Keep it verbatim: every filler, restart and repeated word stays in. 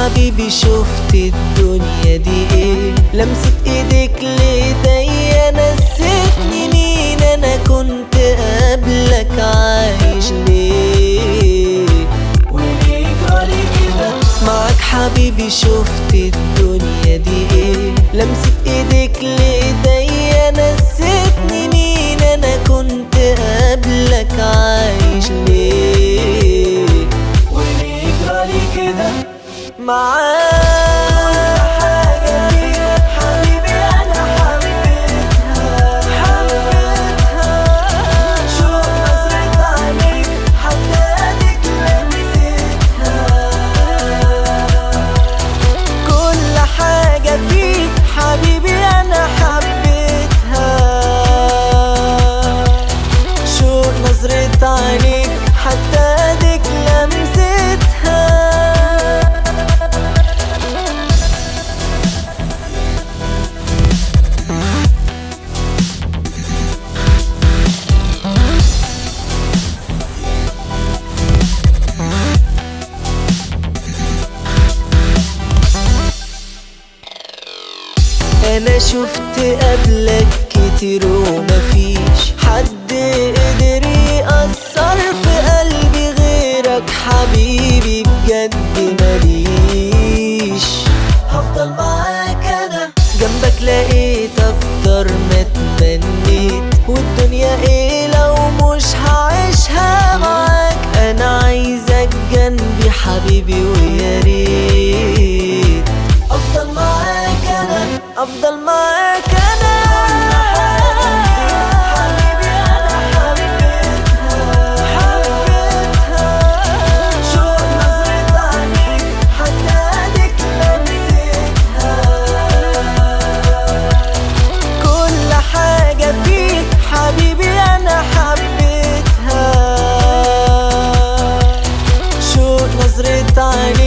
حبيبي شفت الدنيا دي ايه، لمسة ايدك ليديا نسيتني مين انا كنت قبلك عايش ليه، وليه جرالي كده معاك حبيبي شفت الدنيا دي ايه، لمسة ايدك ليديا نسيتني مين انا كنت قبلك عايش ليه، وليه جرالي كده معاك. حاجة فيها حبيبي أنا حبيتها حبيتها، شوف نظرة عينيك حتى إيدك لمستها، كل حاجة فيك حبيبي أنا حبيتها، شوف نظرة عينيك حتى إيدك لمستها. انا شفت قبلك كتير ومفيش حد قدر يأثر في قلبي غيرك حبيبي بجد ماليش، هفضل معاك انا جنبك لقيت اكتر ما تمنيت، والدنيا ايه لو مش هعيشها معاك، انا عايزك جنبي حبيبي ويا ريت افضل معاك انا افضل معاك انا. حبيبي انا حبيتها حبيتها، شوف نظرة عينيك حتى ايدك لمستها، كل حاجة فيك حبيبي انا حبيتها، شوف نظرة عينيك